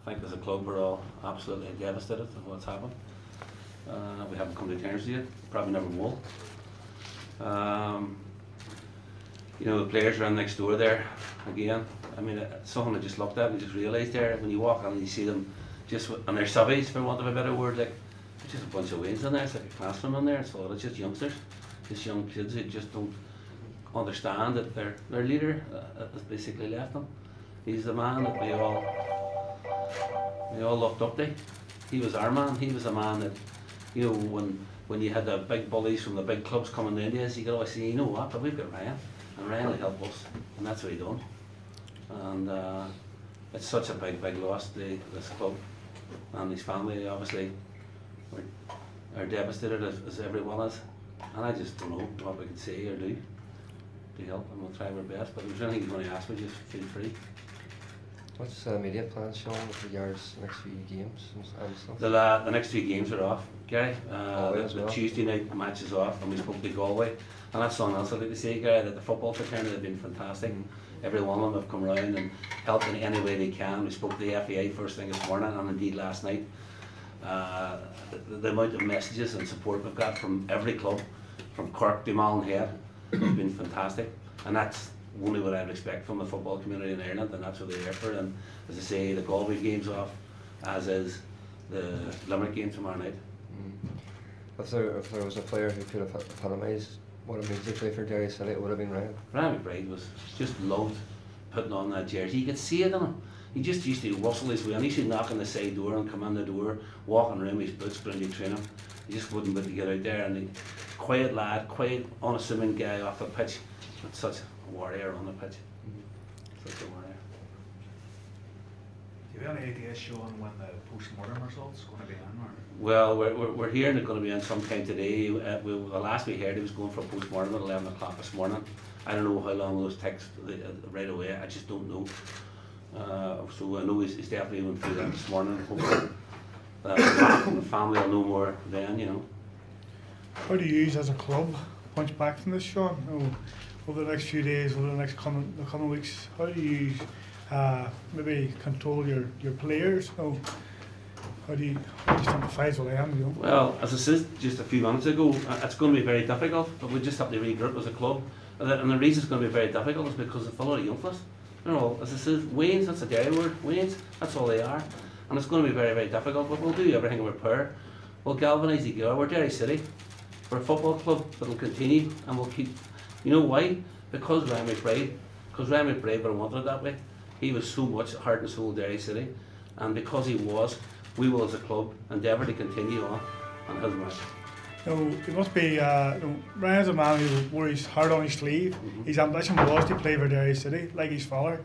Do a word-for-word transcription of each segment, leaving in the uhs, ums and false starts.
think as a club we're all absolutely devastated at what's happened. Uh, we haven't come to terms with it, probably never will. Um, you know, the players around next door there, again, I mean, it's something I just looked at and just realised there, when you walk in and you see them just, and they're subbies, for want of a better word, like, there's just a bunch of wins in there, it's like a classroom in there, so it's just youngsters, just young kids who just don't understand that their, their leader uh, has basically left them. He's the man that we all, we all looked up to. He was our man, he was a man that, you know, when when you had the big bullies from the big clubs coming to India, you could always say, you know what, but we've got Ryan, and Ryan will help us, and that's what he done. And uh, it's such a big, big loss to this club, and his family obviously are, are devastated as, as everyone is, and I just don't know what we can say or do to help, and we'll try our best, but if there's anything you want to ask me, just feel free. What's the immediate plans, Sean, with regards to the next few games and stuff? The, uh, the next few games are off, Gary. Uh, the, the well. Tuesday night match is off, and we spoke to Galway. And that's something else I'd like to say, Gary, that the football fraternity have been fantastic. Mm. Every one of them have come round and helped in any way they can. We spoke to the F A I first thing this morning, and indeed last night. Uh, the, the amount of messages and support we've got from every club, from Cork to Mallinhead, has been fantastic. And that's only what I'd expect from the football community in Ireland, and that's what they're here for. And as I say, the Galway game's off, as is the Limerick game tomorrow night. Mm. If there if there was a player who could have epitomised what it means to play for Derry City, it would have been Ryan. Ryan McBride was just loved putting on that jersey. You could see it in him. He just used to rustle his way, and he should knock on the side door and come in the door, walking around with his boots, going to training. He just wouldn't be able to get out there. And he, quiet lad, quiet, unassuming guy off the pitch, but such a warrior on the pitch. Mm-hmm. Such a warrior. Do you have any idea, Sean, when the post-mortem results going to be in? Or? Well, we're, we're, we're hearing it's going to be in sometime today. Uh, we, the last we heard, he was going for a post-mortem at eleven o'clock this morning. I don't know how long those takes uh, right away. I just don't know. Uh, so I know he's, he's definitely went through that this morning. Hopefully, uh, the family will know more then, you know. How do you, as a club, punch back from this, Sean? Oh, over the next few days, over the next coming the coming weeks, how do you uh, maybe control your, your players? Oh, how do you how do you sympathise with them? You know? Well, as I said just a few minutes ago, uh, it's going to be very difficult, but we just have to regroup as a club. And the, and the reason it's going to be very difficult is because of a lot of young fellas. You know, as I said, Waynes, that's a Derry word, Waynes, that's all they are. And it's going to be very, very difficult, but we'll do everything in our power. We'll galvanise together. We're Derry City. We're a football club that will continue, and we'll keep. You know why? Because Ryan McBride, because Ryan McBride would have wanted it that way. He was so much heart and soul Derry City, and because he was, we will as a club endeavour to continue on on his march. You know, it must be, uh, you know, Ryan's a man who wore his heart on his sleeve. Mm-hmm. His ambition was to play for Derry City, like his father.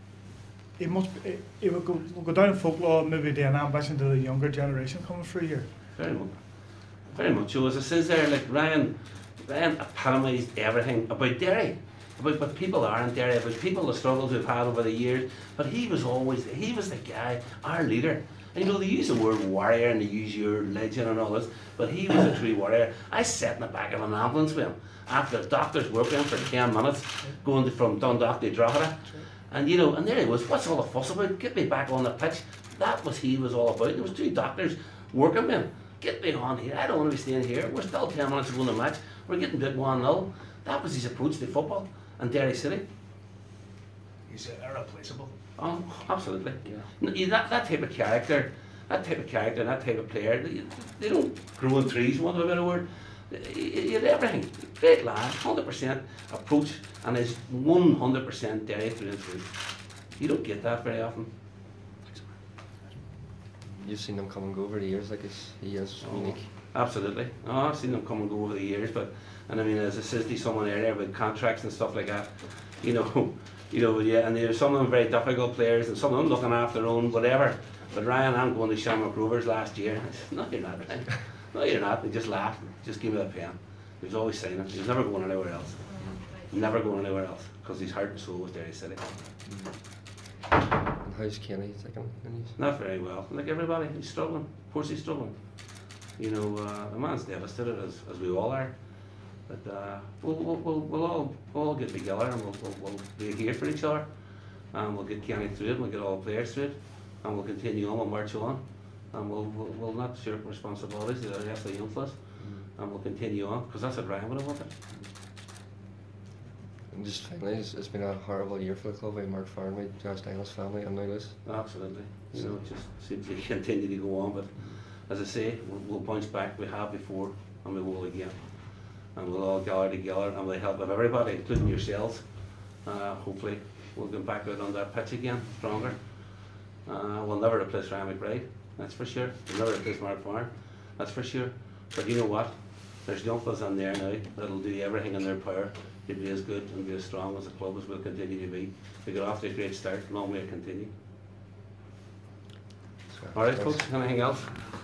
It must be, it, it would go, will go down in folklore, maybe the an ambition to the younger generation coming through here. Very much. Very much. So as it says there, like Ryan, Ryan epitomised everything about Derry, about what people are in Derry, about people, the struggles we've had over the years. But he was always, he was the guy, our leader. And you know, they use the word warrior and they use your legend and all this, but he was a true warrior. I sat in the back of an ambulance with him after the doctors worked with him for ten minutes, going to, from Dundalk to Drogheda. And you know, and there he was, what's all the fuss about? Get me back on the pitch. That was he was all about. There was two doctors working with him. Get me on here. I don't want to be staying here. We're still ten minutes to go in the match. We're getting bit one nil. That was his approach to football and Derry City. He's irreplaceable. Oh, absolutely. Yeah. That, that type of character, that type of character, that type of player, they, they don't grow on trees, want a better word. He had everything. Great lad, one hundred percent approach, and is one hundred percent Derry through and through. You don't get that very often. You've seen him come and go over the years, like it's, he is oh, unique. Absolutely. Oh, I've seen him come and go over the years, but, and I mean, as I said to someone earlier about contracts and stuff like that, you know, you know, yeah, and there's some of them very difficult players, and some of them looking after their own, whatever. But Ryan, I'm going to Shamrock Rovers last year. I said, no, you're not, Ryan. No, you're not. He just laughed. Just give me that pen. He was always saying it. He was never going anywhere else. Never going anywhere else, because his heart and soul was Derry City. And how's Kenny taking things? Not very well. Like everybody, he's struggling. Of course he's struggling. You know, uh, the man's devastated, as, as we all are. But uh, we'll, we'll, we'll, we'll, all, we'll all get together and we'll, we'll, we'll be here for each other. And we'll get Kenny through it and we'll get all the players through it. and we'll continue on, we'll march on, and we'll, we'll, we'll not shirk responsibilities to the rest of the young fellas, and we'll continue on, because that's what Ryan would have wanted. And just finally, it's, it's been a horrible year for the club with Mark Farnley, Josh Daniels' family, and now this. Absolutely. You know, it just seems to continue to go on, but as I say, we'll, we'll bounce back. We have before, and we will again. And we'll all gather together, and with the help of everybody, including yourselves, uh, hopefully we'll get back out on that pitch again, stronger. Uh, we'll never replace Ryan McBride, that's for sure. We'll never replace Mark Farr, that's for sure. But you know what? There's young fellas in there now that'll do everything in their power to be as good and be as strong as the club as we'll continue to be. We got off to a great start, long way to continue. So, Alright thanks. folks, anything else?